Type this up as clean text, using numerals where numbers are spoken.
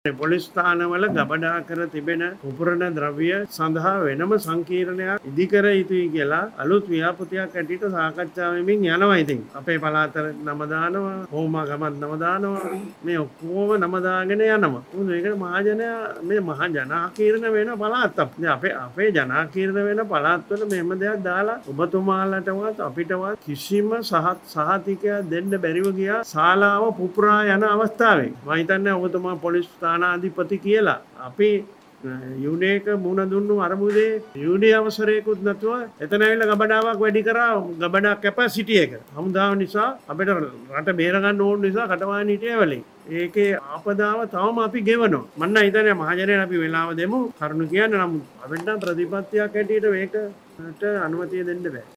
Police ස්ථානවල ගබඩා කර තිබෙන උපුරණ ද්‍රව්‍ය සඳහා වෙනම සංකීර්ණයක් ඉදිකර යුතුයි කියලා අලුත් ව්‍යාපෘතියක් ඇටියට සාකච්ඡා වෙමින් යනවා. ඉතින් අපේ පළාතට නම දානවා, හෝමා ගමත් නම දානවා, මේ ඔක්කොම නම දාගෙන යනවා. මොකද මේකට මහජනයා මේ මහ ජනාකීර්ණ වෙන පළාතක්. අපේ ජනාකීර්ණ වෙන පළාත්වල මෙහෙම දෙයක් දාලා ඔබතුමාලටවත් අපිටවත් කිසිම සහතිකයක් දෙන්න බැරිව ගියා ශාලාව පුපුරා යන අවස්ථාවේ. මම හිතන්නේ ඔබතුමා පොලිස් ස්ථානාධිපති කියලා අපි යුනේක මුණ දුන්නු අරමුදේ යුනේ අවසරයකුත් නැතුව එතන ඇවිල්ලා ගබඩාවක් වැඩි කරා ගබඩා කැපැසිටි එක. හමුදාව නිසා අපිට රට බේර ගන්න ඕන නිසා කටවාගෙන හිටියේ වලින්. ඒකේ ආපදාව තවම අපි ගෙවනවා. මම හිතන්නේ මහජනයන් අපි වෙලාව දෙමු. කරුණු කියන්නේ නම් අපිට ප්‍රතිපත්තියක් ඇටියට මේකට අනුමැතිය දෙන්න බෑ.